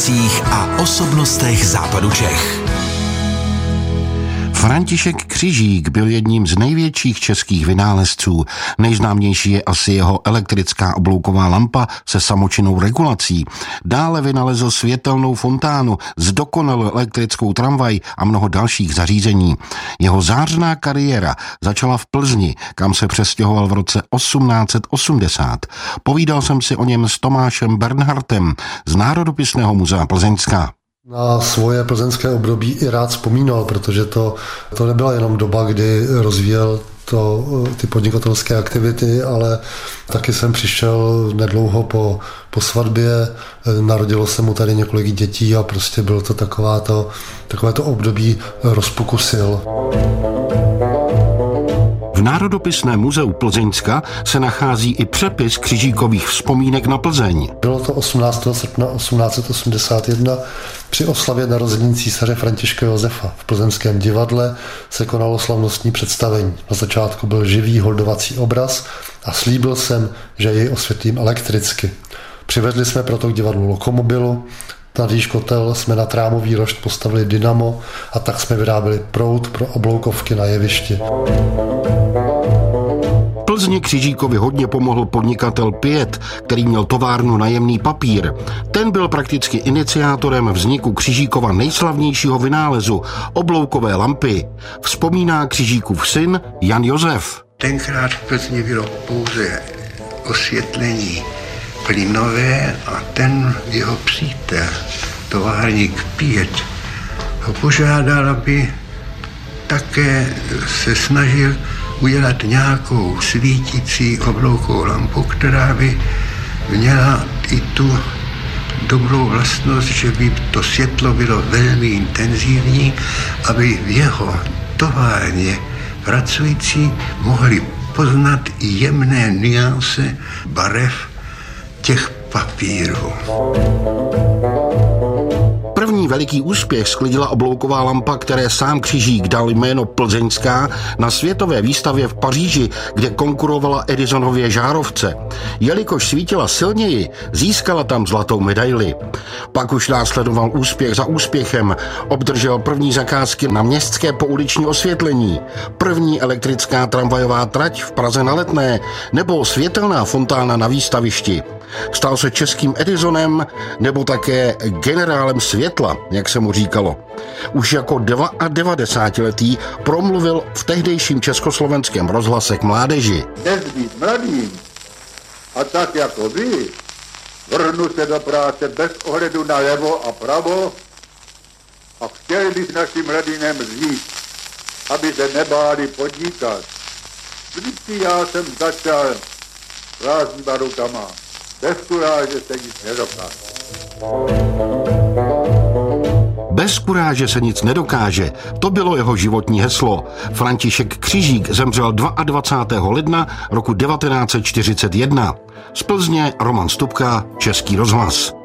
umělcích a osobnostech západu Čech. František Křižík byl jedním z největších českých vynálezců. Nejznámější je asi jeho elektrická oblouková lampa se samočinnou regulací. Dále vynalezl světelnou fontánu, zdokonalil elektrickou tramvaj a mnoho dalších zařízení. Jeho zářná kariéra začala v Plzni, kam se přestěhoval v roce 1880. Povídal jsem si o něm s Tomášem Bernhardtem z Národopisného muzea Plzeňska. Na svoje plzeňské období i rád vzpomínal, protože to nebyla jenom doba, kdy rozvíjel ty podnikatelské aktivity, ale taky jsem přišel nedlouho po svatbě, narodilo se mu tady několik dětí a prostě bylo to takovéto období rozpuku sil. V Národopisném muzeu Plzeňska se nachází i přepis Křižíkových vzpomínek na Plzeň. Bylo to 18. srpna 1881. Při oslavě narození císaře Františka Josefa v plzeňském divadle se konalo slavnostní představení. Na začátku byl živý holdovací obraz a slíbil jsem, že jej osvětlím elektricky. Přivedli jsme proto k divadlu lokomobilu, na výš kotel jsme na trámový rošt postavili dynamo a tak jsme vyráběli proud pro obloukovky na jevišti. Plzni Křižíkovi hodně pomohl podnikatel Piet, který měl továrnu na jemný papír. Ten byl prakticky iniciátorem vzniku Křižíkova nejslavnějšího vynálezu, obloukové lampy. Vzpomíná Křižíkův syn Jan Josef. Tenkrát v Plzni bylo pouze osvětlení plynové a ten jeho přítel, továrník Piet, ho požádal, aby také se snažil udělat nějakou svítící obloukovou lampu, která by měla i tu dobrou vlastnost, že by to světlo bylo velmi intenzivní, aby v jeho továrně pracující mohli poznat i jemné nuance barev těch papírů. První veliký úspěch sklidila oblouková lampa, které sám Křižík dal jméno Plzeňská, na světové výstavě v Paříži, kde konkurovala Edisonově žárovce. Jelikož svítila silněji, získala tam zlatou medaili. Pak už následoval úspěch za úspěchem. Obdržel první zakázky na městské pouliční osvětlení, první elektrická tramvajová trať v Praze na Letné nebo světelná fontána na výstavišti. Stal se českým Edisonem nebo také generálem světla, jak se mu říkalo. Už jako 92letý promluvil v tehdejším československém rozhlase k mládeži. Dnes být mladým a tak jako vy, vrhnu se do práce bez ohledu na levo a pravo a chtěl bych našim mladým říct, aby se nebáli podnikat. Vždycky já jsem začal prázdnýma rukama. Bez kuráže se nic nedokáže. Bez kuráže se nic nedokáže. To bylo jeho životní heslo. František Křižík zemřel 22. ledna roku 1941. Z Plzně Roman Stupka, Český rozhlas.